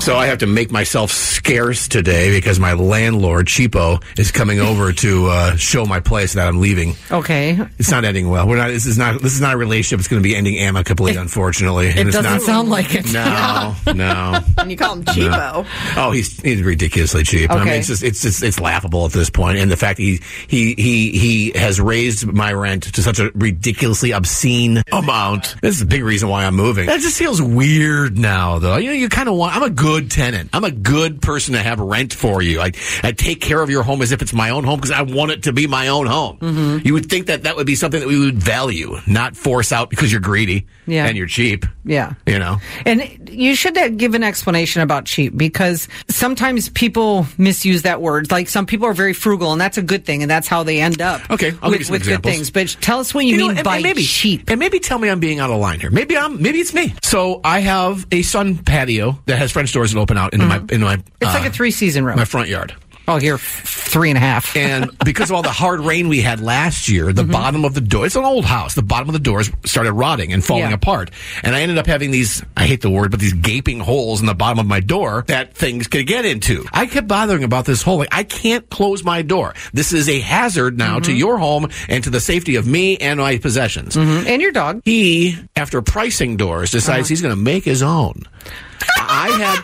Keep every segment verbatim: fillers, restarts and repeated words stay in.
So I have to make myself scarce today because my landlord, Cheapo, is coming over to uh, show my place that I'm leaving. Okay. It's not ending well. We're not. This is not. This is not a relationship. It's going to be ending amicably, it, unfortunately. It and it's doesn't not, sound like it. No, no. And you call him cheapo. No. Oh, he's he's ridiculously cheap. Okay. I mean, it's just it's just it's laughable at this point, and the fact that he he he he has raised my rent to such a ridiculously obscene amount. This is a big reason why I'm moving. That just feels weird now, though. You know, you kind of want. I'm a good tenant. I'm a good person to have rent for you. I I take care of your home as if it's my own home because I want it to be my own home. Mm-hmm. You would think that that would be something that we would value, not force out because you're greedy yeah. and you're cheap. Yeah. You know? And you should give an explanation about cheap because sometimes people misuse that word. Like some people are very frugal and that's a good thing and that's how they end up okay, I'll with, give you some with good examples. things. But tell us what you, you mean know, and, by and maybe, cheap. And maybe tell me I'm being out of line here. Maybe I'm maybe it's me. So I have a sun patio that has French doors that open out into mm-hmm. my into my It's uh, like a three season room. My front yard. Oh, here, three and a half. And because of all the hard rain we had last year, the mm-hmm. bottom of the door, it's an old house, the bottom of the doors started rotting and falling yeah. apart. And I ended up having these, I hate the word, but these gaping holes in the bottom of my door that things could get into. I kept bothering about this hole. Like, I can't close my door. This is a hazard now mm-hmm. to your home and to the safety of me and my possessions. Mm-hmm. And your dog. He, after pricing doors, decides uh-huh. he's going to make his own. I had...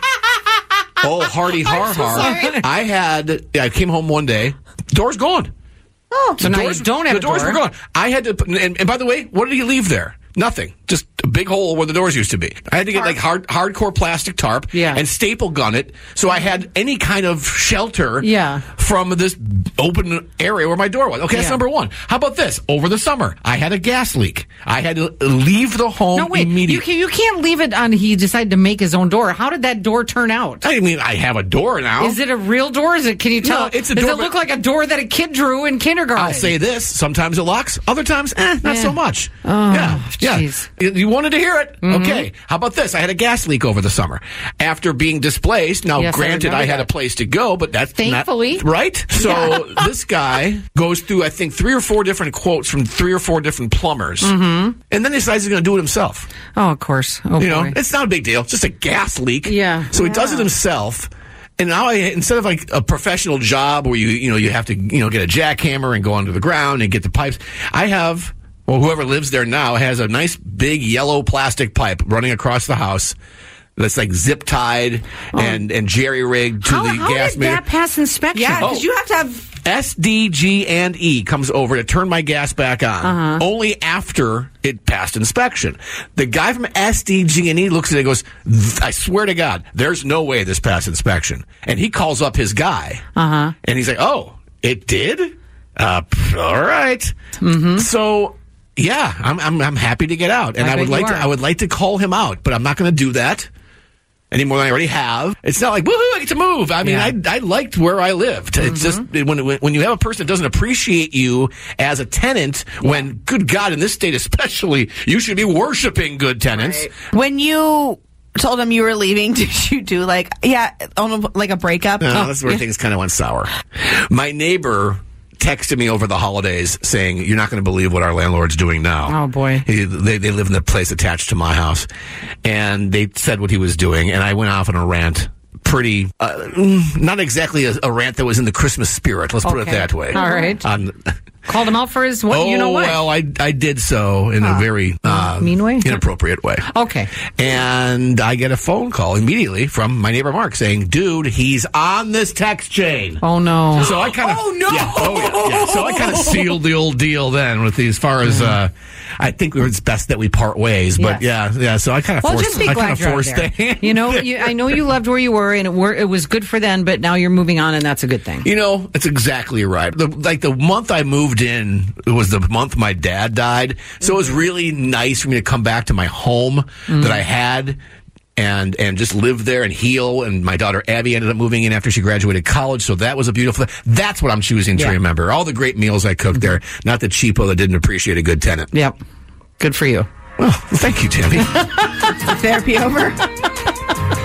Oh, hardy har har. So I had, I came home one day, door's gone. Oh, so the now doors, you don't have the a door. doors were gone. I had to, and, and by the way, what did he leave there? Nothing. Just a big hole where the doors used to be. I had to get tarp. like hard, hardcore plastic tarp yeah. and staple gun it so I had any kind of shelter yeah. from this open area where my door was. Okay, that's yeah. number one. How about this? Over the summer, I had a gas leak. I had to leave the home no, wait, immediately. You, can, you can't leave it on he decided to make his own door. How did that door turn out? I mean, I have a door now. Is it a real door? Is it? Can you tell? No, it's a Does door, it look like a door that a kid drew in kindergarten? I'll say this. Sometimes it locks. Other times, eh, not yeah. so much. Oh, yeah. geez. Yeah. You wanted to hear it? Mm-hmm. Okay. How about this? I had a gas leak over the summer. After being displaced, now yes, granted I, I had that. a place to go, but that's thankfully. Not, right? So yeah. this guy goes through, I think, three or four different quotes from three or four different plumbers. Mm-hmm. And then he decides he's going to do it himself. Oh, of course. Oh, you boy. know, it's not a big deal. It's just a gas leak. Yeah. So yeah. he does it himself. And now, I, instead of like a professional job where you you know you have to you know get a jackhammer and go under the ground and get the pipes, I have well whoever lives there now has a nice big yellow plastic pipe running across the house that's like zip tied oh. and and jerry rigged to how, the how gas did meter. That pass inspection? Yeah, because oh. you have to have S D G and E comes over to turn my gas back on uh-huh. only after it passed inspection. The guy from S D G and E looks at it and goes, I swear to God, there's no way this passed inspection. And he calls up his guy. Uh-huh. And he's like, oh, it did? Uh, all right. Mm-hmm. So, yeah, I'm, I'm I'm happy to get out. And I I, would bet you like to are. I would like to call him out, but I'm not going to do that any more than I already have. It's not like, woohoo, I get to move. I mean, Yeah. I I liked where I lived. Mm-hmm. It's just, when when you have a person that doesn't appreciate you as a tenant, when, good God, in this state especially, you should be worshiping good tenants. Right. When you told him you were leaving, did you do like, yeah, on a, like a breakup? No, Oh, that's where yeah. things kind of went sour. My neighbor texted me over the holidays saying, you're not going to believe what our landlord's doing now. Oh, boy. He, they, they live in the place attached to my house. And they said what he was doing, and I went off on a rant. Pretty, uh, not exactly a, a rant that was in the Christmas spirit. Let's put it Okay. that way. All right. On, Called him out for his what? oh, you know what? well, I, I did so in a very uh, mean way? inappropriate way. Okay. And I get a phone call immediately from my neighbor Mark saying, dude, he's on this text chain. Oh, no. So I kind of, Oh, no. yeah, oh, yeah, yeah. So I kind of sealed the old deal then with the, as far as, uh, I think it's best that we part ways, but Yes. yeah, yeah. So I kind of Well, forced, just be I glad kind of you're out forced there. the hand. You know, you, I know you loved where you were, and it, were, it was good for then, but now you're moving on, and that's a good thing. You know, it's exactly right. The, like the month I moved in, it was the month my dad died. So it was really nice for me to come back to my home Mm-hmm. that I had and and just live there and heal. And my daughter Abby ended up moving in after she graduated college. So that was a beautiful thing. That's what I'm choosing to Yeah. remember. All the great meals I cooked there, not the cheapo that didn't appreciate a good tenant. Yep. Good for you. Well, thank you, Tammy. Therapy over?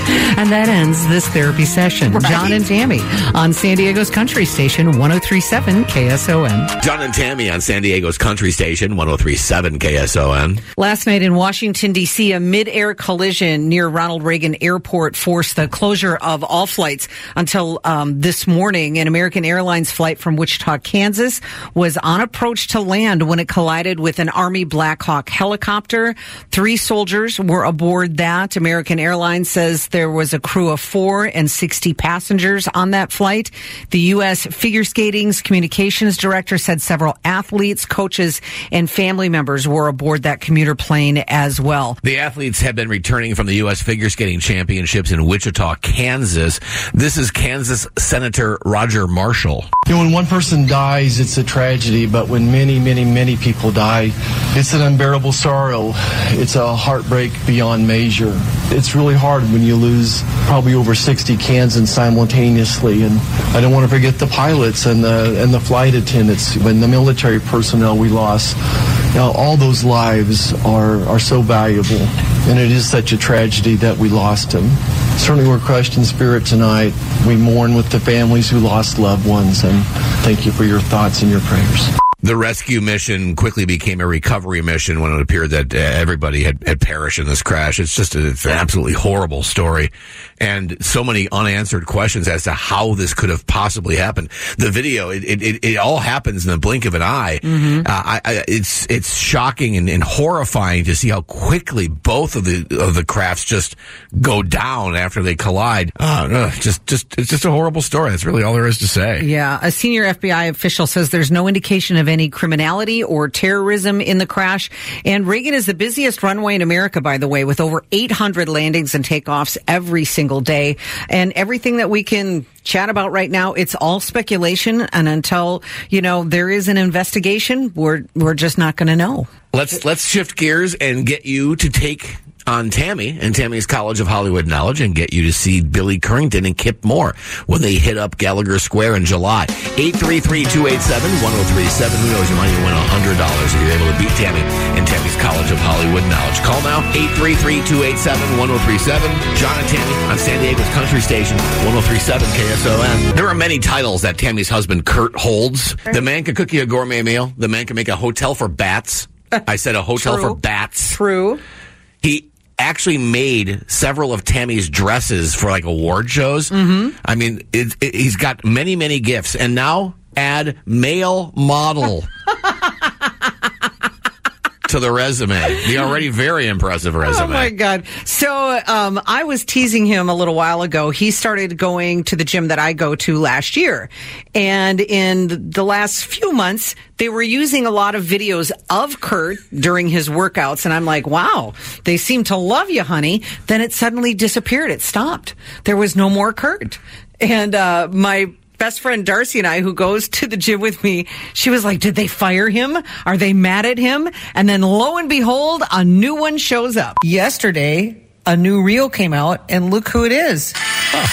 And that ends this therapy session. Right. John and Tammy on San Diego's Country Station, one oh three point seven K S O N. John and Tammy on San Diego's Country Station, one oh three point seven K S O N. Last night in Washington, D C, a mid-air collision near Ronald Reagan Airport forced the closure of all flights until um, this morning. An American Airlines flight from Wichita, Kansas was on approach to land when it collided with an Army Black Hawk helicopter. Three soldiers were aboard that. American Airlines says there was a crew of four and sixty passengers on that flight. The U S Figure Skating's communications director said several athletes, coaches, and family members were aboard that commuter plane as well. The athletes have been returning from the U S Figure Skating Championships in Wichita, Kansas. This is Kansas Senator Roger Marshall. You know, when one person dies, it's a tragedy, but when many, many, many people die, it's an unbearable sorrow. It's a heartbreak beyond measure. It's really hard when you lose probably over sixty Kansans simultaneously, and I don't want to forget the pilots and the and the flight attendants and the military personnel we lost. Now, all those lives are, are so valuable, and it is such a tragedy that we lost them. Certainly we're crushed in spirit tonight. We mourn with the families who lost loved ones, and thank you for your thoughts and your prayers. The rescue mission quickly became a recovery mission when it appeared that uh, everybody had, had perished in this crash. It's just a, it's an absolutely horrible story. And so many unanswered questions as to how this could have possibly happened. The video, it it, it all happens in the blink of an eye. Mm-hmm. Uh, I, I, it's it's shocking and, and horrifying to see how quickly both of the of the crafts just go down after they collide. Uh, just just it's just a horrible story. That's really all there is to say. Yeah, a senior F B I official says there's no indication of any criminality or terrorism in the crash. And Reagan is the busiest runway in America, by the way, with over eight hundred landings and takeoffs every single day. And everything that we can chat about right now, it's all speculation. And until, you know, there is an investigation, we're we're just not going to know. Let's let's shift gears and get you to take on Tammy and Tammy's College of Hollywood Knowledge and get you to see Billy Currington and Kip Moore when they hit up Gallagher Square in July. eight three three, two eight seven, one oh three seven. Who knows, you might even win one hundred dollars if you're able to beat Tammy and Tammy's College of Hollywood Knowledge. Call now, eight three three, two eight seven, one oh three seven. John and Tammy on San Diego's Country Station, one oh three point seven K S O N. There are many titles that Tammy's husband, Kurt, holds. The man can cook you a gourmet meal. The man can make a hotel for bats. I said a hotel True. for bats. True. He actually made several of Tammy's dresses for like award shows. Mm-hmm. I mean, it, it, he's got many, many gifts. And now add male model to the resume. The already very impressive resume. Oh, my God. So um, I was teasing him a little while ago. He started going to the gym that I go to last year. And in the last few months, they were using a lot of videos of Kurt during his workouts. And I'm like, wow, they seem to love you, honey. Then it suddenly disappeared. It stopped. There was no more Kurt. And uh, my best friend Darcy and I, who goes to the gym with me, she was like, did they fire him? Are they mad at him? And then lo and behold, a new one shows up. Yesterday, a new reel came out, and look who it is. Huh.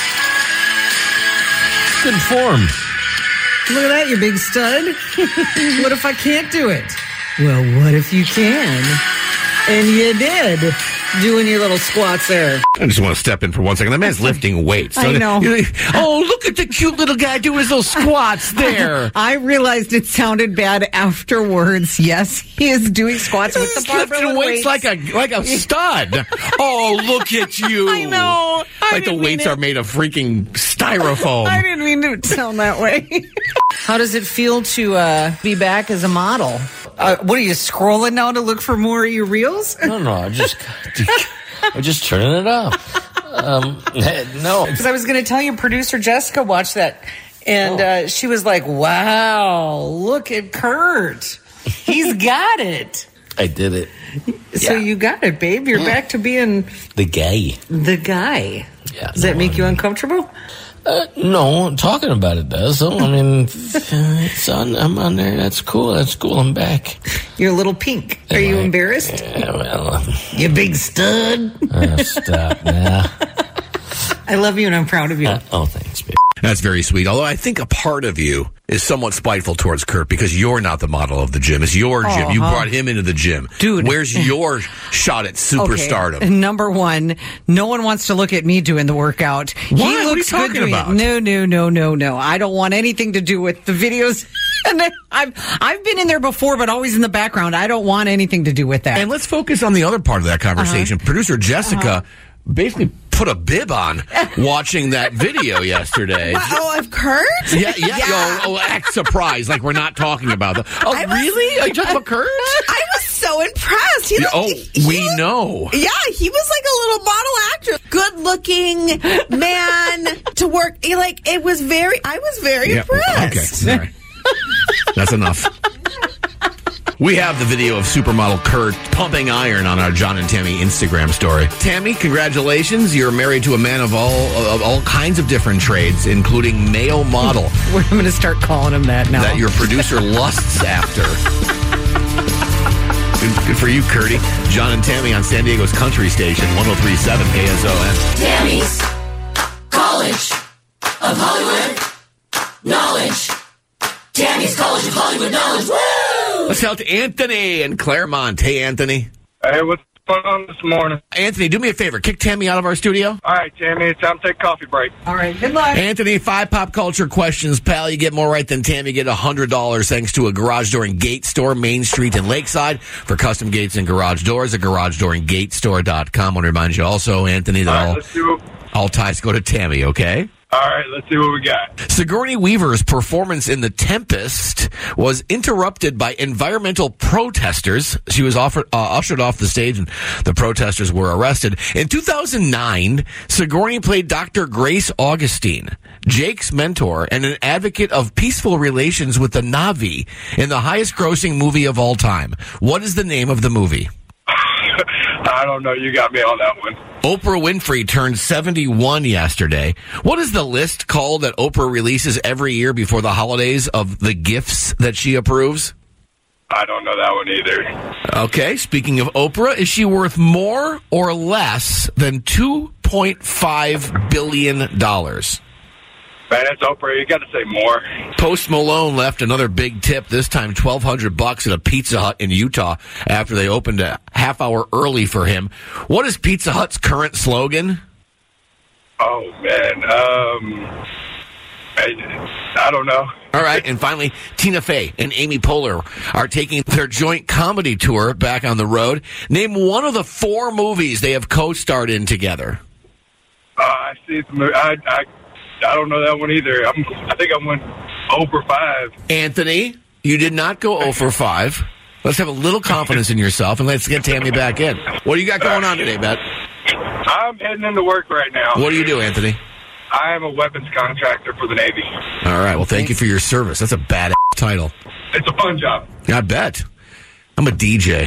Good form. Look at that, you big stud. What if I can't do it? Well, what if you can? And you did. Doing your little squats there. I just want to step in for one second. The man's lifting weights. So I know. Like, oh, look at the cute little guy doing his little squats there. I realized it sounded bad afterwards. Yes, he is doing squats with the barbell lifting weights, weights like a like a stud. Oh, look at you. I know. I like the weights are made of freaking styrofoam. I didn't mean to sound that way. How does it feel to uh, be back as a model? Uh, what are you scrolling now to look for more of your reels? No, no, I just, I'm just turning it up. Um, no, because I was going to tell you, producer Jessica watched that, and oh. uh, she was like, "Wow, look at Kurt, he's got it." I did it. So yeah. you got it, babe. You're yeah. back to being the guy. The guy. Yeah. Does no, that make I'm, you uncomfortable? Uh, no, talking about it does. So, I mean, it's on, I'm on there. That's cool. That's cool. I'm back. You're a little pink. Are Am you I, embarrassed? Yeah, well, um, you big stud. Oh, stop now. I love you and I'm proud of you. Uh, oh, thanks, babe. That's very sweet. Although I think a part of you is somewhat spiteful towards Kurt because you're not the model of the gym. It's your gym. You brought him into the gym. Dude. Where's your shot at superstardom? Okay. Number one, no one wants to look at me doing the workout. Why? He What are you looks good talking doing about? it. No, no, no, no, no. I don't want anything to do with the videos. And then I've I've been in there before, but always in the background. I don't want anything to do with that. And let's focus on the other part of that conversation. Uh-huh. Producer Jessica uh-huh. basically put a bib on watching that video yesterday. What, oh, of Kurt? Yeah, yeah. yeah. Oh, oh, act surprised, like we're not talking about them. Oh, I was- really? Are you talking about Kurt? I was so impressed. He Yeah, looked, oh, he we looked- know. Yeah, he was like a little model actor. Good looking man to work. He, Like, it was very, I was very Yeah, impressed. okay, all right. That's enough. We have the video of supermodel Kurt pumping iron on our John and Tammy Instagram story. Tammy, congratulations. You're married to a man of all of all kinds of different trades, including male model, I'm going to start calling him that now. that your producer lusts after. Good, good for you, Curdy. John and Tammy on San Diego's country station, one oh three point seven K S O N. Tammy's College of Hollywood Knowledge. Tammy's College of Hollywood Knowledge. Woo! Let's help to Anthony in Claremont. Hey, Anthony. Hey, what's going on this morning? Anthony, do me a favor. Kick Tammy out of our studio. All right, Tammy, it's time to take a coffee break. All right, good luck. Anthony, five pop culture questions, pal. You get more right than Tammy. You get one hundred dollars thanks to a garage door and gate store, Main Street in Lakeside. For custom gates and garage doors, at garage door and gate store dot com. I want to remind you also, Anthony, that All right, all, let's do it. all ties go to Tammy, okay? All right, let's see what we got. Sigourney Weaver's performance in The Tempest was interrupted by environmental protesters. She was offered, uh, ushered off the stage, and the protesters were arrested. In two thousand nine, Sigourney played Doctor Grace Augustine, Jake's mentor, and an advocate of peaceful relations with the Na'vi in the highest-grossing movie of all time. What is the name of the movie? I don't know. You got me on that one. Oprah Winfrey turned seventy-one yesterday. What is the list called that Oprah releases every year before the holidays of the gifts that she approves? I don't know that one either. Okay, speaking of Oprah, is she worth more or less than two point five billion dollars? Man, it's Oprah. You got to say more. Post Malone left another big tip, this time twelve hundred bucks at a Pizza Hut in Utah after they opened a half hour early for him. What is Pizza Hut's current slogan? Oh, man. Um, I, I don't know. All right, and finally, Tina Fey and Amy Poehler are taking their joint comedy tour back on the road. Name one of the four movies they have co-starred in together. Uh, I see the movie. I, I, I don't know that one either. I'm, I think I went oh for five. Anthony, you did not go oh for five. Let's have a little confidence in yourself, and let's get Tammy back in. What do you got going on today, Bet? I'm heading into work right now. What do you do, Anthony? I am a weapons contractor for the Navy. All right, well, thank you for your service. That's a badass title. It's a fun job. I bet. I'm a D J.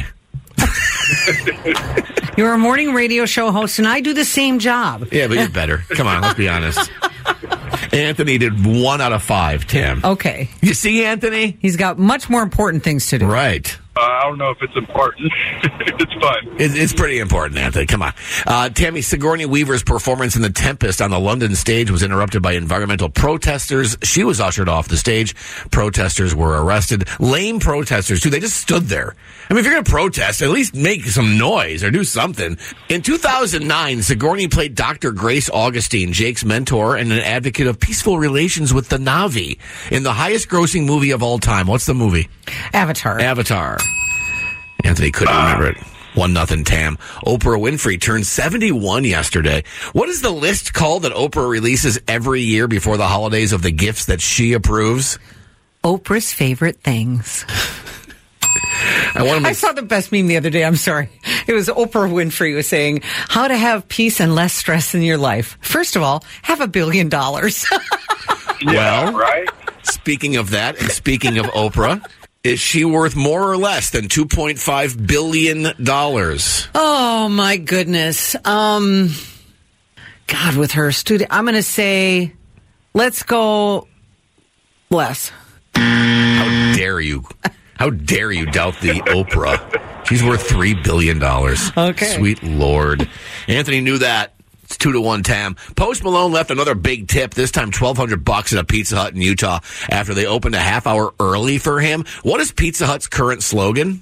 You're a morning radio show host, and I do the same job. Yeah, but you're better. Come on, let's be honest. Anthony did one out of five, Tim. Okay. You see, Anthony? He's got much more important things to do. Right. Uh, I don't know if it's important. It's fun. It, it's pretty important, Anthony. Come on. Uh, Tammy, Sigourney Weaver's performance in The Tempest on the London stage was interrupted by environmental protesters. She was ushered off the stage. Protesters were arrested. Lame protesters, too. They just stood there. I mean, if you're going to protest, at least make some noise or do something. In two thousand nine, Sigourney played Doctor Grace Augustine, Jake's mentor and an advocate of peaceful relations with the Na'vi in the highest-grossing movie of all time. What's the movie? Avatar. Avatar. Anthony couldn't remember it. One nothing, Tam. Oprah Winfrey turned seventy-one yesterday. What is the list called that Oprah releases every year before the holidays of the gifts that she approves? Oprah's favorite things. I want to I make saw the best meme the other day. I'm sorry. It was Oprah Winfrey was saying, how to have peace and less stress in your life. First of all, have a billion dollars. Yeah, Well, right? Speaking of that, and speaking of Oprah, is she worth more or less than two point five billion dollars? Oh, my goodness. Um, God, with her studio, I'm going to say, let's go less. How dare you? How dare you doubt the Oprah? She's worth three billion dollars. Okay. Sweet Lord. Anthony knew that. It's two to one Tam. Post Malone left another big tip, this time twelve hundred bucks at a Pizza Hut in Utah after they opened a half hour early for him. What is Pizza Hut's current slogan?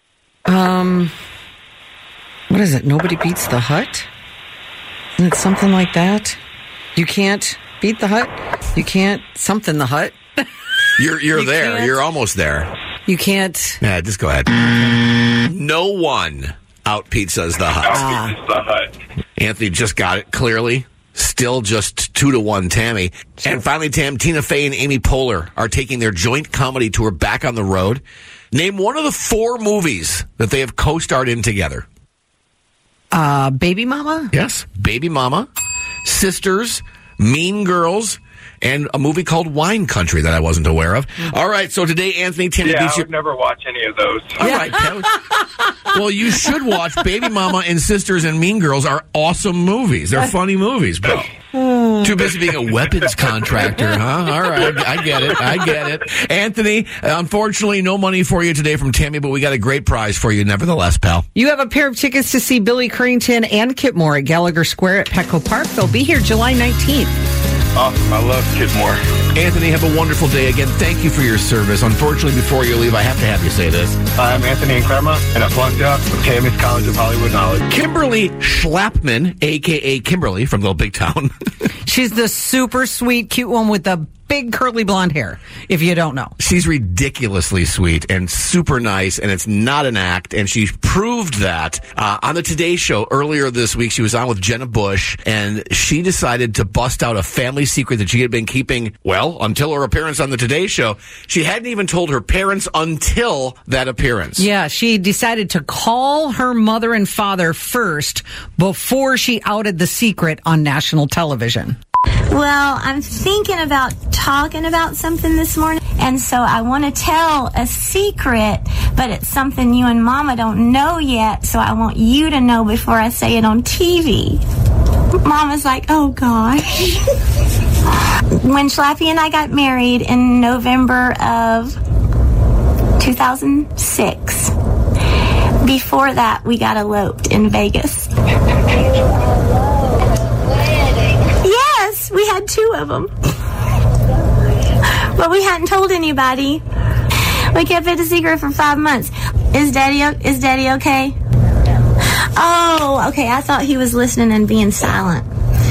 Um, what is it? Nobody beats the Hut? Isn't it something like that? You can't beat the Hut? You can't something the Hut? You're you're You there. can't. You're almost there. You can't. Yeah, just go ahead. No one out pizzas the Hut. Ah. It's the Hut. Anthony just got it clearly. Still just two to one, Tammy. And finally, Tam, Tina Fey and Amy Poehler are taking their joint comedy tour back on the road. Name one of the four movies that they have co-starred in together. Uh, Baby Mama? Yes, Baby Mama, Sisters, Mean Girls, and a movie called Wine Country that I wasn't aware of. All right, so today, Anthony, Tammy Yeah, beats I you. would never watch any of those. All right, Tam. Well, you should watch Baby Mama and Sisters and Mean Girls are awesome movies. They're funny movies, bro. Too busy being a weapons contractor, huh? All right, I get it. I get it. Anthony, unfortunately, no money for you today from Tammy, but we got a great prize for you nevertheless, pal. You have a pair of tickets to see Billy Currington and Kit Moore at Gallagher Square at Petco Park. They'll be here July nineteenth. Awesome. I love Kid Moore. Anthony, have a wonderful day. Again, thank you for your service. Unfortunately, before you leave, I have to have you say this. I'm Anthony Crema, and I flunked out with Tammy's College of Hollywood Knowledge. Kimberly Schlappman, a k a. Kimberly from Little Big Town. She's the super sweet, cute one with the big curly blonde hair, if you don't know. She's ridiculously sweet and super nice, and it's not an act, and she proved that uh, on the Today Show earlier this week. She was on with Jenna Bush, and she decided to bust out a family secret that she had been keeping, well, until her appearance on the Today Show. She hadn't even told her parents until that appearance. Yeah, she decided to call her mother and father first before she outed the secret on national television. Well, I'm thinking about talking about something this morning, and so I want to tell a secret, but it's something you and Mama don't know yet, so I want you to know before I say it on T V. Mama's like, oh gosh. When Schlappy and I got married in November of two thousand six, before that we got eloped in Vegas. Yes, we had two of them. But we hadn't told anybody. We kept it a secret for five months. Is Daddy is Daddy okay? Oh, okay. I thought he was listening and being silent.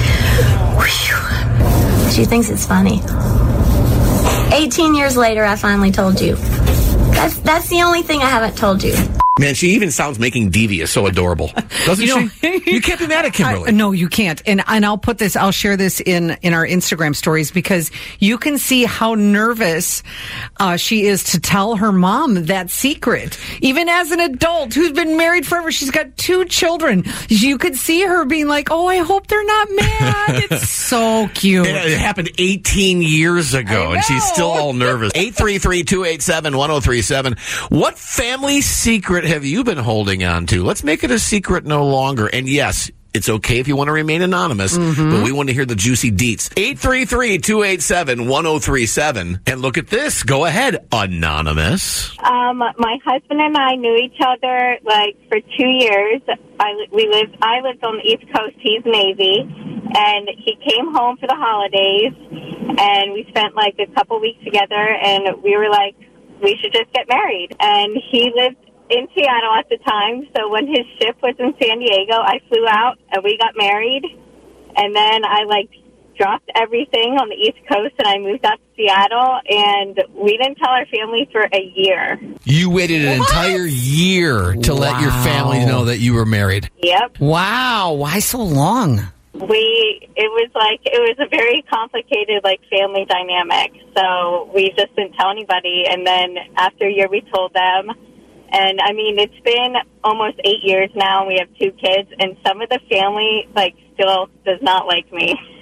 Whew. She thinks it's funny. eighteen years later, I finally told you. That's that's the only thing I haven't told you. Man, she even sounds making devious, so adorable. Doesn't You know- she? You can't be mad at Kimberly. I, no, you can't. And and I'll put this, I'll share this in, in our Instagram stories because you can see how nervous uh, she is to tell her mom that secret. Even as an adult who's been married forever, she's got two children. You could see her being like, oh, I hope they're not mad. It's so cute. It, it happened eighteen years ago, I and she's know. still all nervous. eight three three, two eight seven, one oh three seven. What family secret have you been holding on to? Let's make it a secret no longer. And yes, it's okay if you want to remain anonymous, Mm-hmm. but we want to hear the juicy deets. eight three three, two eight seven, one oh three seven. And look at this. Go ahead, anonymous. Um, my husband and I knew each other like for two years. I we lived. I lived on the East Coast. He's Navy, and he came home for the holidays, and we spent like a couple weeks together. And we were like, we should just get married. And he lived in Seattle at the time, so when his ship was in San Diego, I flew out and we got married. And then I like dropped everything on the East Coast and I moved out to Seattle, and we didn't tell our family for a year. You waited an entire year to let your Wow. family know that you were married. Yep. Wow. Why so long? We, it was like, it was a very complicated, like, family dynamic. So we just didn't tell anybody. And then after a year, we told them. And, I mean, it's been almost eight years now, and we have two kids. And some of the family, like, still does not like me.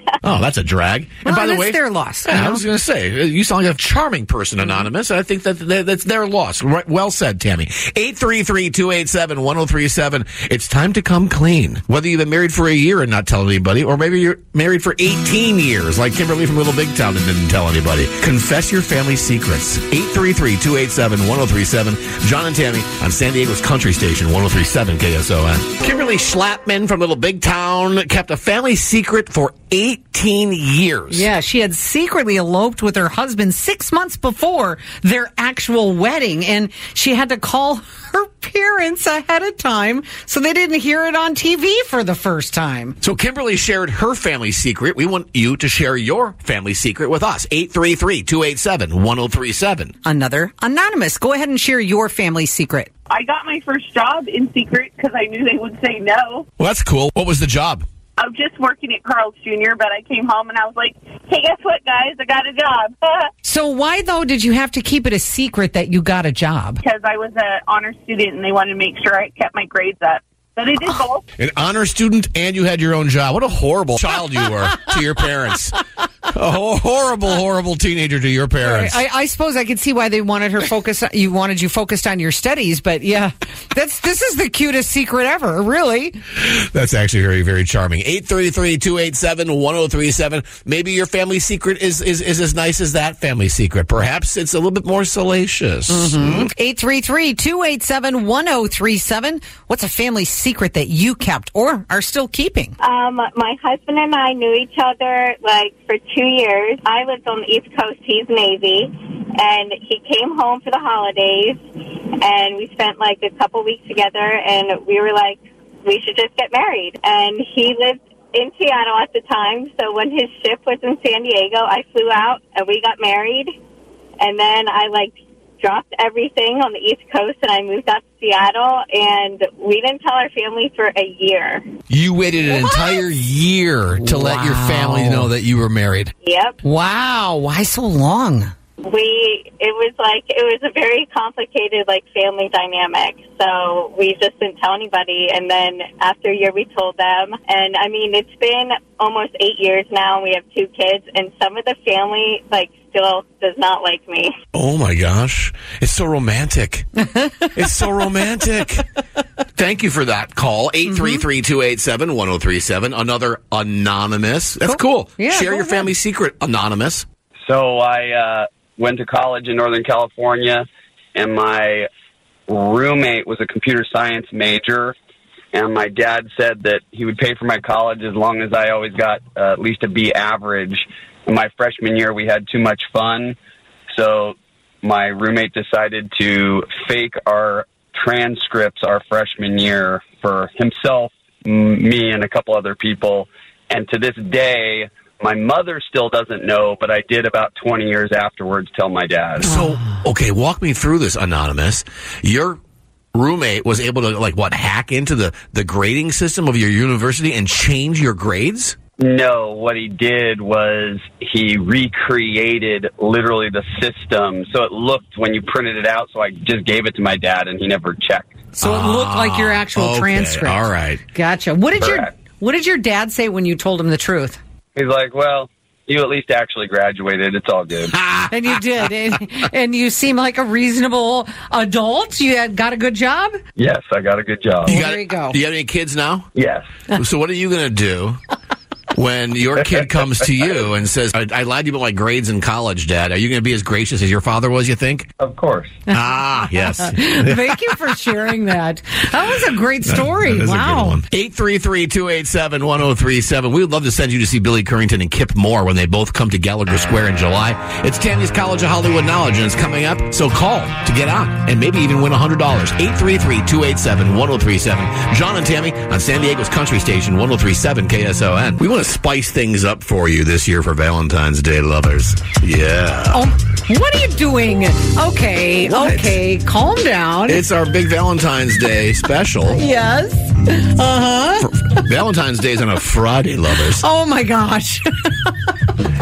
Oh, that's a drag. Well, and by the that's way, their loss. Yeah, you I know? was going to say, you sound like a charming person, Anonymous. I think that that- that's their loss. Right, well said, Tammy. eight three three, two eight seven, one oh three seven. It's time to come clean. Whether you've been married for a year and not tell anybody, or maybe you're married for eighteen years, like Kimberly from Little Big Town and didn't tell anybody. Confess your family secrets. eight three three, two eight seven, one oh three seven. John and Tammy on San Diego's Country Station, one oh three seven K S O N. Kimberly Schlappman from Little Big Town kept a family secret for eighteen years. Yeah, she had secretly eloped with her husband six months before their actual wedding, and she had to call her parents ahead of time so they didn't hear it on T V for the first time. So Kimberly shared her family secret. We want you to share your family secret with us. eight three three, two eight seven, one oh three seven. Another Anonymous. Go ahead and share your family secret. I got my first job in secret because I knew they would say no. Well, that's cool. What was the job? I was just working at Carl's Junior, but I came home and I was like, hey, guess what, guys? I got a job. So why, though, did you have to keep it a secret that you got a job? Because I was an honor student and they wanted to make sure I kept my grades up. But I did both. An honor student and you had your own job. What a horrible child you were to your parents. A ho- horrible, horrible teenager to your parents. I, I suppose I could see why they wanted her focus. You wanted you focused on your studies, but yeah, that's this is the cutest secret ever. Really, that's actually very, very charming. eight three three, two eight seven, one oh three seven. Maybe your family secret is, is, is as nice as that family secret. Perhaps it's a little bit more salacious. Mm-hmm. eight three three, two eight seven, one oh three seven. What's a family secret that you kept or are still keeping? Um, my husband and I knew each other like for two years. I lived on the East Coast. He's Navy. And he came home for the holidays, and we spent like a couple weeks together, and we were like, we should just get married. And he lived in Seattle at the time, so when his ship was in San Diego, I flew out, and we got married. And then I like dropped everything on the East Coast, and I moved out to Seattle, and we didn't tell our family for a year. You waited an what? entire year to wow. let your family know that you were married. Yep. Wow. Why so long? We, it was like, it was a very complicated, like, family dynamic. So we just didn't tell anybody. And then after a year, we told them. And, I mean, it's been almost eight years now, and we have two kids. And some of the family, like, still does not like me. Oh, my gosh. It's so romantic. It's so romantic. Thank you for that call. eight three three, two eight seven, one oh three seven. Another Anonymous. That's cool. cool. Yeah, Share your ahead. family secret, Anonymous. So I uh, went to college in Northern California, and my roommate was a computer science major, and my dad said that he would pay for my college as long as I always got uh, at least a B average. In my freshman year, we had too much fun, so my roommate decided to fake our transcripts our freshman year for himself, me, and a couple other people. And to this day, my mother still doesn't know, but I did about twenty years afterwards tell my dad. So, okay, walk me through this, Anonymous. Your roommate was able to, like, what, hack into the, the grading system of your university and change your grades? No, what he did was he recreated literally the system. So it looked when you printed it out, so I just gave it to my dad, and he never checked. So it looked like your actual okay, transcript. All right. Gotcha. What did Correct. your What did your dad say when you told him the truth? He's like, well, you at least actually graduated. It's all good. And you did. And, and you seem like a reasonable adult. You had got a good job? Yes, I got a good job. You got, there you go. Do you have any kids now? Yes. So what are you going to do when your kid comes to you and says, I, I lied to you about my grades in college, Dad? Are you going to be as gracious as your father was, you think? Of course. Ah, yes. Thank you for sharing that. That was a great story. That, that wow. eight three three, two eight seven, one oh three seven. We would love to send you to see Billy Currington and Kip Moore when they both come to Gallagher Square in July. It's Tammy's College of Hollywood Knowledge, and it's coming up, so call to get on and maybe even win one hundred dollars. eight three three, two eight seven, one oh three seven. John and Tammy on San Diego's Country Station, one oh three seven K S O N. We want to spice things up for you this year for Valentine's Day, lovers. Yeah. Oh, what are you doing? Okay, What? okay, calm down. It's our big Valentine's Day special. Yes. Uh-huh. Valentine's Day is on a Friday, lovers. Oh, my gosh.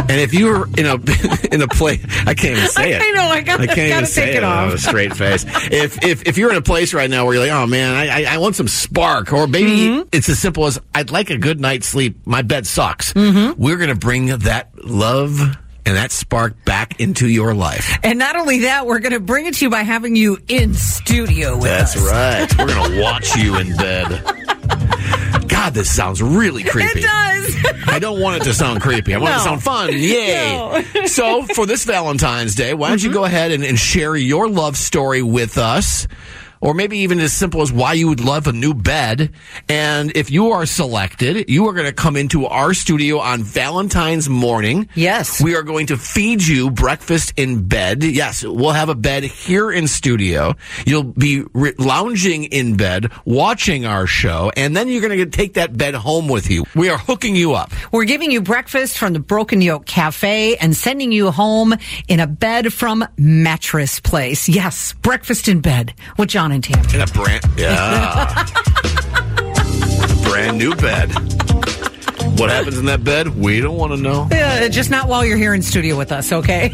And if you were in a in a place, I can't even say it. I know, I got I can't gotta even take say it it off. with a straight face. If if if you're in a place right now where you're like, oh man, I I, I want some spark, or maybe mm-hmm. it's as simple as I'd like a good night's sleep. My bed sucks. Mm-hmm. We're gonna bring that love and that spark back into your life. And not only that, we're going to bring it to you by having you in studio with That's us. That's right. We're going to watch you in bed. God, this sounds really creepy. It does. I don't want it to sound creepy. I want no. it to sound fun. Yay. No. So for this Valentine's Day, why don't mm-hmm. you go ahead and, and share your love story with us? Or maybe even as simple as why you would love a new bed. And if you are selected, you are going to come into our studio on Valentine's morning. Yes. We are going to feed you breakfast in bed. Yes, we'll have a bed here in studio. You'll be re- lounging in bed, watching our show, and then you're going to take that bed home with you. We are hooking you up. We're giving you breakfast from the Broken Yoke Cafe and sending you home in a bed from Mattress Place. Yes, breakfast in bed with John and Tammy. In a brand, yeah. A brand new bed. What happens in that bed? We don't want to know. Yeah, just not while you're here in studio with us, okay?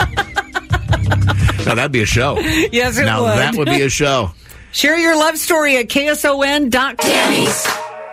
Now, that'd be a show. Yes, it now, would. Now, that would be a show. Share your love story at K S O N dot com. Tammy's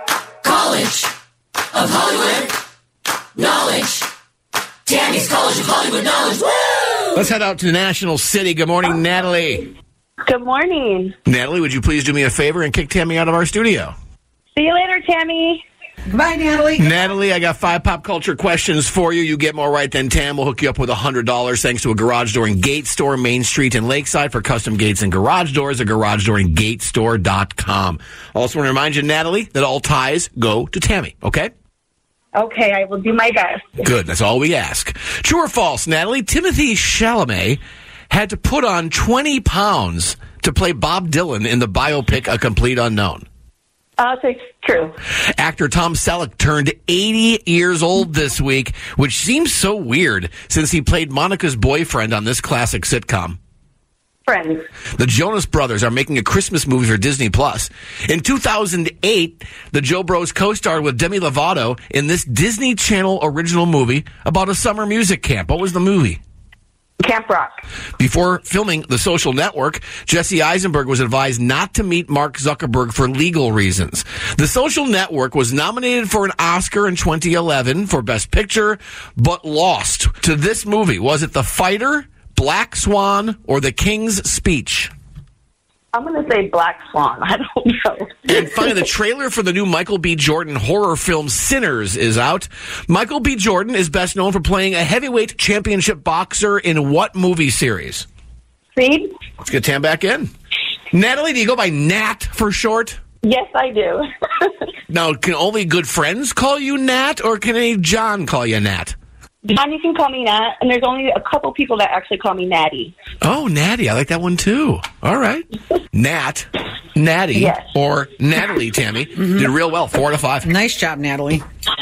College of Hollywood Knowledge. Tammy's College of Hollywood Knowledge. Woo! Let's head out to National City. Good morning, Natalie. Good morning. Natalie, would you please do me a favor and kick Tammy out of our studio? See you later, Tammy. Bye, Natalie. Natalie, I got five pop culture questions for you. You get more right than Tam. We'll hook you up with one hundred dollars thanks to a garage door and gate store, Main Street in Lakeside. For custom gates and garage doors, a garage door and gate store dot com. Also want to remind you, Natalie, that all ties go to Tammy, okay? Okay, I will do my best. Good, that's all we ask. True or false, Natalie? Timothy Chalamet had to put on twenty pounds to play Bob Dylan in the biopic A Complete Unknown. Uh, it's true. Actor Tom Selleck turned eighty years old this week, which seems so weird since he played Monica's boyfriend on this classic sitcom. Friends. The Jonas Brothers are making a Christmas movie for Disney Plus. In two thousand eight, the Joe Bros co-starred with Demi Lovato in this Disney Channel original movie about a summer music camp. What was the movie? Camp Rock. Before filming The Social Network, Jesse Eisenberg was advised not to meet Mark Zuckerberg for legal reasons. The Social Network was nominated for an Oscar in twenty eleven for Best Picture, but lost to this movie. Was it The Fighter, Black Swan, or The King's Speech? I'm going to say Black Swan. I don't know. And finally, the trailer for the new Michael B. Jordan horror film Sinners is out. Michael B. Jordan is best known for playing a heavyweight championship boxer in what movie series? Creed. Let's get Tam back in. Natalie, do you go by Nat for short? Yes, I do. Now, can only good friends call you Nat, or can any John call you Nat? John, you can call me Nat, and there's only a couple people that actually call me Natty. Oh, Natty. I like that one, too. All right. Nat, Natty, yes. or Natalie, Tammy, mm-hmm. did real well. Four out of five. Nice job, Natalie.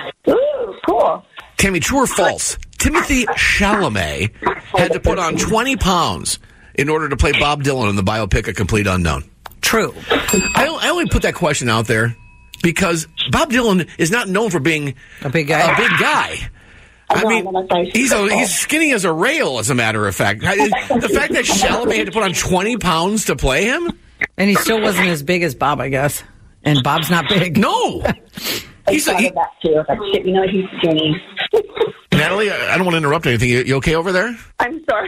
Ooh, cool. Tammy, true or false? Timothy Chalamet had to put on twenty pounds in order to play Bob Dylan in the biopic A Complete Unknown. True. I, I only put that question out there because Bob Dylan is not known for being a big guy. A big guy. I mean, he's a, he's skinny as a rail, as a matter of fact. The fact that Chalamet had to put on twenty pounds to play him? And he still wasn't as big as Bob, I guess. And Bob's not big. No! He's a, he, that too. Like, shit, you know, he's skinny. Natalie, I don't want to interrupt anything. You, you okay over there? I'm sorry.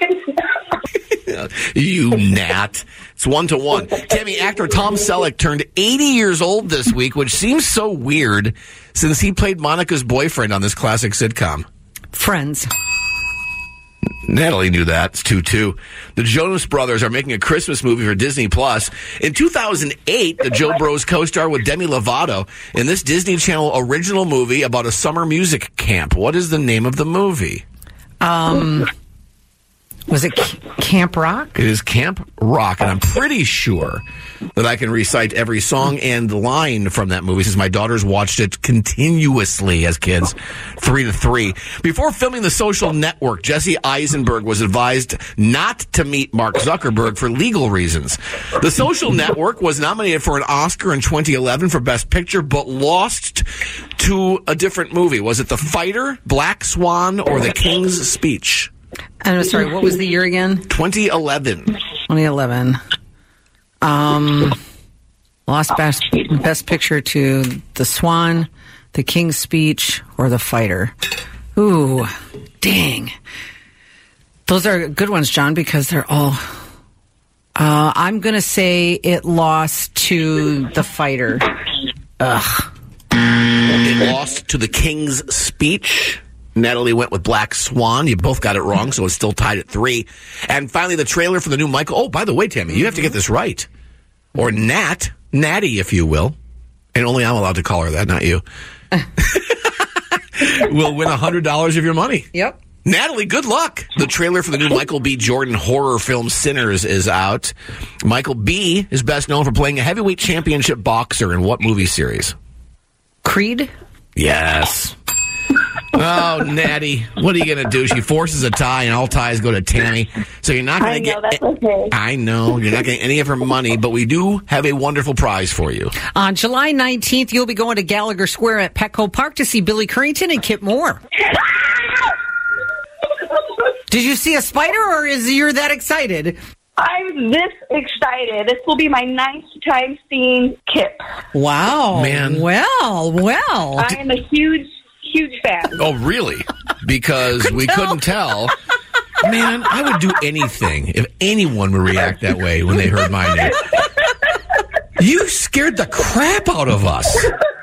You gnat. It's one to one. Tammy, actor Tom Selleck turned eighty years old this week, which seems so weird since he played Monica's boyfriend on this classic sitcom. Friends. Natalie knew that. It's two two. The Jonas Brothers are making a Christmas movie for Disney Plus. In two thousand eight, the Joe Bros co-star with Demi Lovato in this Disney Channel original movie about a summer music camp. What is the name of the movie? Um... Was it C- Camp Rock? It is Camp Rock, and I'm pretty sure that I can recite every song and line from that movie since my daughters watched it continuously as kids, three to three. Before filming The Social Network, Jesse Eisenberg was advised not to meet Mark Zuckerberg for legal reasons. The Social Network was nominated for an Oscar in twenty eleven for Best Picture, but lost to a different movie. Was it The Fighter, Black Swan, or The King's Speech? I'm sorry, what was the year again? twenty eleven. twenty eleven. Um, lost best, best Picture to The Swan, The King's Speech, or The Fighter. Ooh, dang. Those are good ones, John, because they're all... Uh, I'm going to say it lost to The Fighter. Ugh. It lost to The King's Speech. Natalie went with Black Swan. You both got it wrong, so it's still tied at three. And finally, the trailer for the new Michael... Oh, by the way, Tammy, you have to get this right. Or Nat. Natty, if you will. And only I'm allowed to call her that, not you. Will win one hundred dollars of your money. Yep. Natalie, good luck. The trailer for the new Michael B. Jordan horror film Sinners is out. Michael B. is best known for playing a heavyweight championship boxer in what movie series? Creed? Yes. Oh, Natty, what are you going to do? She forces a tie, and all ties go to Tammy. So you're not going to get... that's okay. I know. You're not getting any of her money, but we do have a wonderful prize for you. On July nineteenth, you'll be going to Gallagher Square at Petco Park to see Billy Currington and Kip Moore. Did you see a spider, or is you're that excited? I'm this excited. This will be my ninth time seeing Kip. Wow. Man. Well, well. I am a huge, huge fan. Oh, really? Because Couldn't we tell. couldn't tell. Man, I would do anything if anyone would react that way when they heard my name. You scared the crap out of us.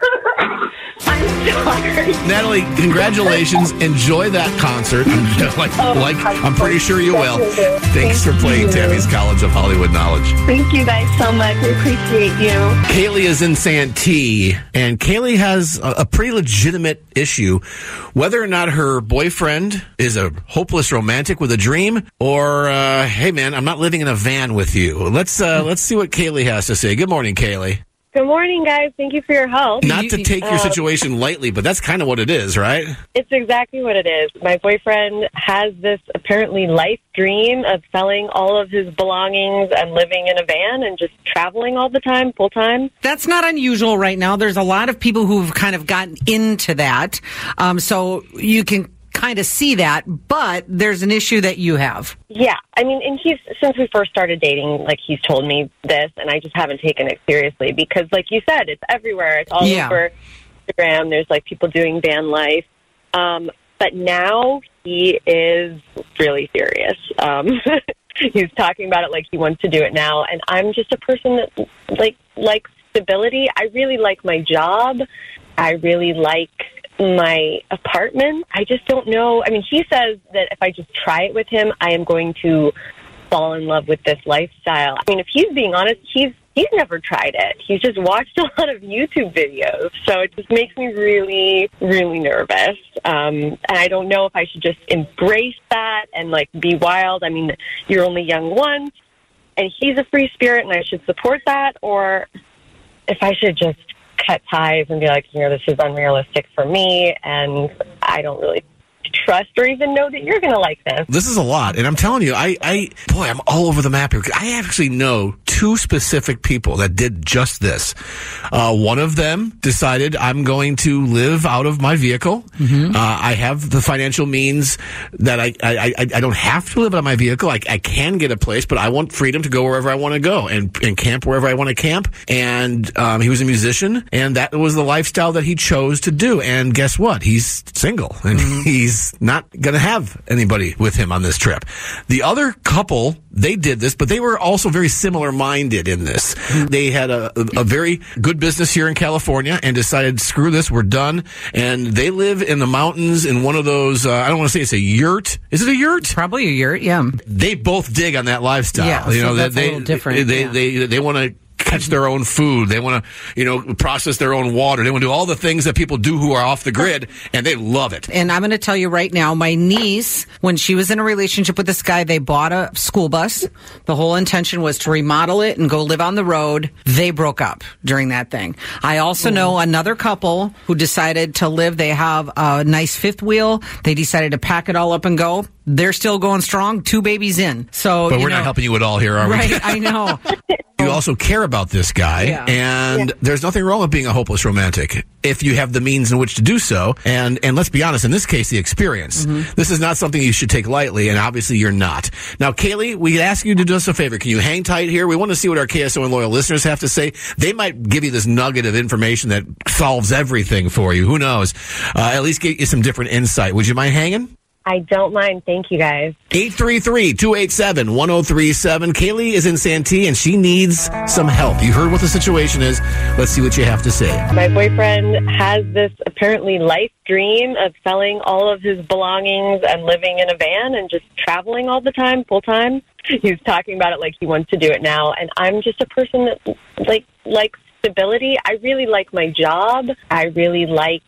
I'm sorry. Natalie, congratulations. Enjoy that concert. I'm just like, Oh, like I'm pretty sure you will. definitely. Thanks for Thank playing you. Tammy's College of Hollywood Knowledge. Thank you guys so much. I appreciate you. Kaylee is in Santee, and Kaylee has a, a pretty legitimate issue. Whether or not her boyfriend is a hopeless romantic with a dream, or, uh, hey, man, I'm not living in a van with you. Let's, uh, let's see what Kaylee has to say. Good morning, Kaylee. Good morning, guys. Thank you for your help. Not to take your Uh, situation lightly, but that's kind of what it is, right? It's exactly what it is. My boyfriend has this apparently life dream of selling all of his belongings and living in a van and just traveling all the time, full time. That's not unusual right now. There's a lot of people who've kind of gotten into that. Um, so you can kind of see that, but there's an issue that you have. Yeah. I mean, and he's, since we first started dating, like, he's told me this, and I just haven't taken it seriously because, like you said, it's everywhere. It's all Yeah. over Instagram. There's, like, people doing van life. Um, but now he is really serious. Um, he's talking about it like he wants to do it now, and I'm just a person that, like, likes stability. I really like my job. I really like my apartment. I just don't know. I mean, he says that if I just try it with him, I am going to fall in love with this lifestyle. I mean, if he's being honest, he's he's never tried it. He's just watched a lot of YouTube videos. So it just makes me really, really nervous. Um, and I don't know if I should just embrace that and, like, be wild. I mean, you're only young once, and he's a free spirit, and I should support that, or if I should just cut ties and be like, you know, this is unrealistic for me, and I don't really trust or even know that you're going to like this. This is a lot, and I'm telling you, I, I, boy, I'm all over the map here. I actually know two specific people that did just this. Uh, one of them decided I'm going to live out of my vehicle. Mm-hmm. Uh, I have the financial means that I, I, I, I don't have to live out of my vehicle. I, I can get a place, but I want freedom to go wherever I want to go and, and camp wherever I want to camp. And um, he was a musician, and that was the lifestyle that he chose to do. And guess what? He's single, and mm-hmm. he's not going to have anybody with him on this trip. The other couple, they did this, but they were also very similar-minded in this. They had a, a very good business here in California and decided, screw this, we're done. And they live in the mountains in one of those, uh, I don't want to say it's a yurt. Is it a yurt? Probably a yurt, yeah. They both dig on that lifestyle. Yeah, you so know, that's they, a little different. They, yeah. they, they, they want to catch their own food. They want to, you know, process their own water. They want to do all the things that people do who are off the grid, and they love it. And I'm going to tell you right now, my niece, when she was in a relationship with this guy, they bought a school bus. The whole intention was to remodel it and go live on the road. They broke up during that thing. I also mm. know another couple who decided to live. They have a nice fifth wheel. They decided to pack it all up and go. They're still going strong, two babies in. So, But we're know, not helping you at all here, are we? Right, I know. You also care about this guy, Yeah. and Yeah. there's nothing wrong with being a hopeless romantic if you have the means in which to do so. And and let's be honest, in this case, the experience. Mm-hmm. This is not something you should take lightly, and obviously you're not. Now, Kaylee, we ask you to do us a favor. Can you hang tight here? We want to see what our K S O and loyal listeners have to say. They might give you this nugget of information that solves everything for you. Who knows? Uh, at least get you some different insight. Would you mind hanging? I don't mind. Thank you, guys. eight three three, two eight seven, one oh three seven. Kaylee is in Santee, and she needs some help. You heard what the situation is. Let's see what you have to say. My boyfriend has this apparently life dream of selling all of his belongings and living in a van and just traveling all the time, full time. He's talking about it like he wants to do it now. And I'm just a person that like likes stability. I really like my job. I really like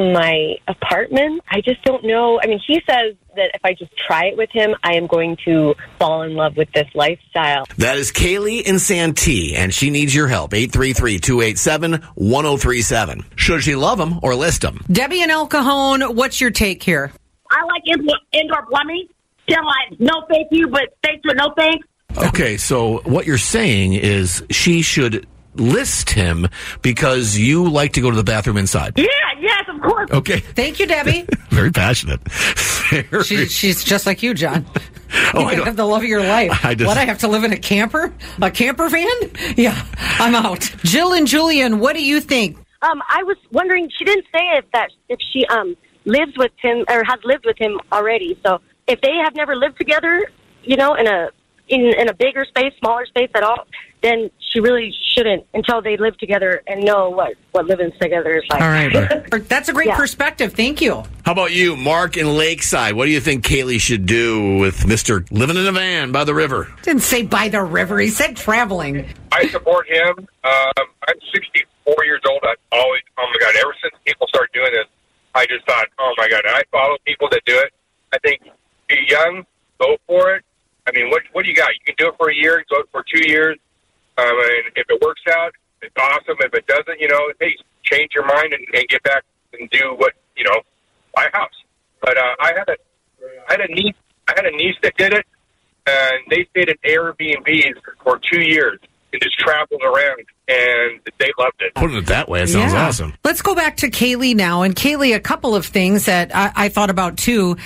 my apartment. I just don't know. I mean, he says that if I just try it with him, I am going to fall in love with this lifestyle. That is Kaylee in Santee, and she needs your help. eight three three, two eight seven, one oh three seven. Should she love him or list him? Debbie in El Cajon, what's your take here? I like indoor, indoor plumbing. Tell like no thank you, but thanks but no thanks. Okay, so what you're saying is she should list him because you like to go to the bathroom inside. Yeah, yes, of course. Okay. Thank you, Debbie. Very passionate. Very. She, she's just like you, John. Oh, you I don't have the love of your life. I just, what, I have to live in a camper? A camper van? Yeah, I'm out. Jill and Julian, what do you think? Um, I was wondering, she didn't say if that if she um lives with him or has lived with him already. So if they have never lived together, you know, in a in, in a bigger space, smaller space at all, then she really shouldn't until they live together and know what, what living together is like. All right. That's a great Yeah. perspective. Thank you. How about you, Mark in Lakeside? What do you think Kaylee should do with Mister living in a van by the river? Didn't say by the river. He said traveling. I support him. Um, I'm sixty-four years old. I've always, oh my God, ever since people started doing this, I just thought, oh my God, I follow people that do it. I think you're young, go for it. I mean, what what do you got? You can do it for a year, go for two years. Um, and if it works out, it's awesome. If it doesn't, you know, hey, change your mind and, and get back and do what, you know, buy a house. But uh, I had a, I had a niece, I had a niece that did it, and they stayed at Airbnbs for two years and just traveled around, and they loved it. Putting it that way, it sounds Yeah. awesome. Let's go back to Kaylee now. And Kaylee, a couple of things that I, I thought about too.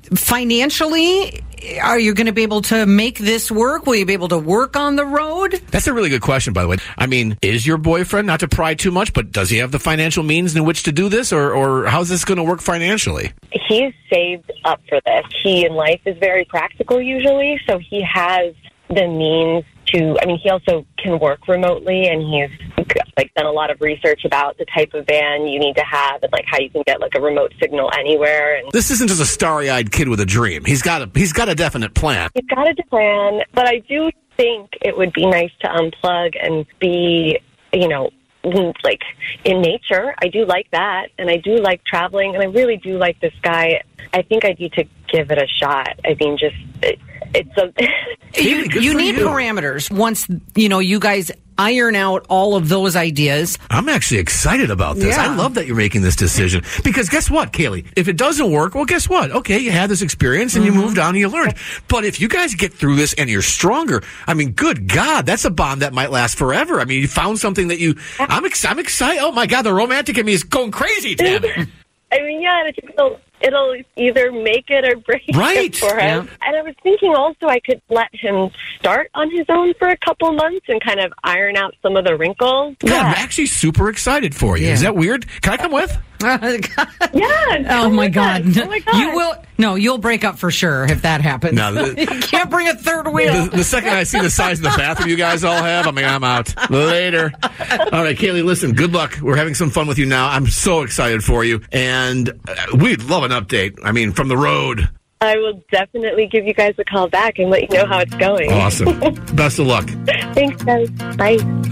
Financially, are you going to be able to make this work? Will you be able to work on the road? That's a really good question, by the way. I mean, is your boyfriend, not to pry too much, but does he have the financial means in which to do this, or, or how's this going to work financially? He's saved up for this. He in life is very practical usually, so he has the means to, I mean, he also can work remotely, and he's like done a lot of research about the type of van you need to have and like how you can get like a remote signal anywhere. And This isn't just a starry-eyed kid with a dream. He's got a he's got a definite plan. he's got a plan, but I do think it would be nice to unplug and be, you know, like in nature. I do like that, and I do like traveling, and I really do like this guy. I think I need to give it a shot. I mean, just it, it's a. You, you need parameters. Once, you know, you guys iron out all of those ideas. I'm actually excited about this. Yeah. I love that you're making this decision. Because guess what, Kaylee? If it doesn't work, well, guess what? Okay, you had this experience and Mm-hmm. you moved on and you learned. But if you guys get through this and you're stronger, I mean, good God, that's a bond that might last forever. I mean, you found something that you... I'm, ex- I'm excited. Oh, my God, the romantic in me is going crazy, damn it. I mean, yeah, it's, it'll, it'll either make it or break Right. it for him. Yeah. And I was thinking also I could let him start on his own for a couple months and kind of iron out some of the wrinkles. God, I'm actually super excited for you. Yeah. Is that weird? Can I come with? Yeah. Oh, my God. Oh my God. You will. No, you'll break up for sure if that happens. No, the- you can't bring a third wheel. The, the second I see the size of the bathroom you guys all have, I'm like, I'm out. Later. All right, Kaylee, listen, good luck. We're having some fun with you now. I'm so excited for you. And uh, we'd love an update. I mean, from the road. I will definitely give you guys a call back and let you know how it's going. Awesome. Best of luck. Thanks, guys. Bye.